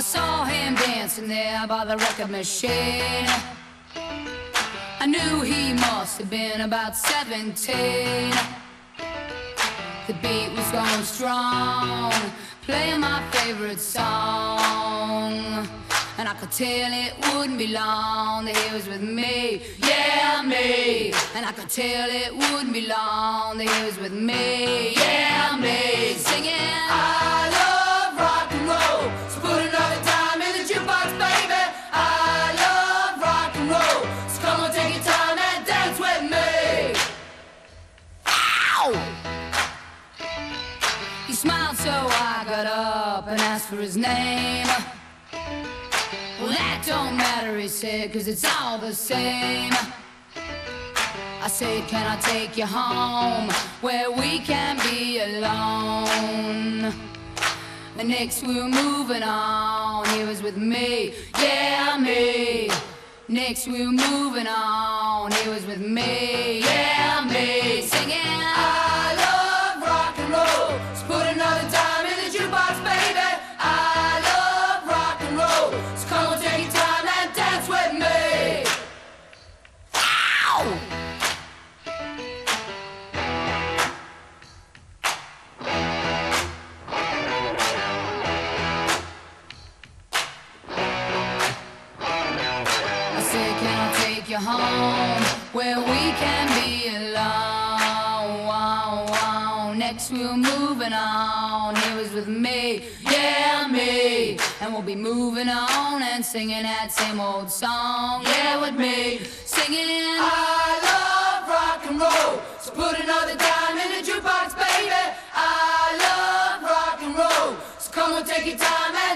saw him dancing there by the record machine. I knew he must have been about 17. The beat was going strong, playing my favorite song. And I could tell it wouldn't be long that he was with me, yeah, me. And I could tell it wouldn't be long that he was with me, yeah, me. Singing, I love rock and roll, so put another dime in the jukebox, baby. I love rock and roll, so come on, take your time and dance with me. Ow! He smiled, so I got up and asked for his name. Well, that don't matter, he said, 'cause it's all the same. I said, can I take you home where we can be alone? And next we were moving on, he was with me, yeah, me. Next we were moving on, he was with me, yeah, me. Singing, I love rock and roll, so put another dime in the jukebox, baby. I love rock and roll, so come on, take your time and dance with me. Ow! I said, can I take you home where we can be alone? Wow, wow. Next we were moving on, he was with me, yeah, me. And we'll be moving on and singing that same old song, yeah, with me. Singing, I love rock and roll, so put another dime in the jukebox, baby. I love rock and roll, so come on, take your time.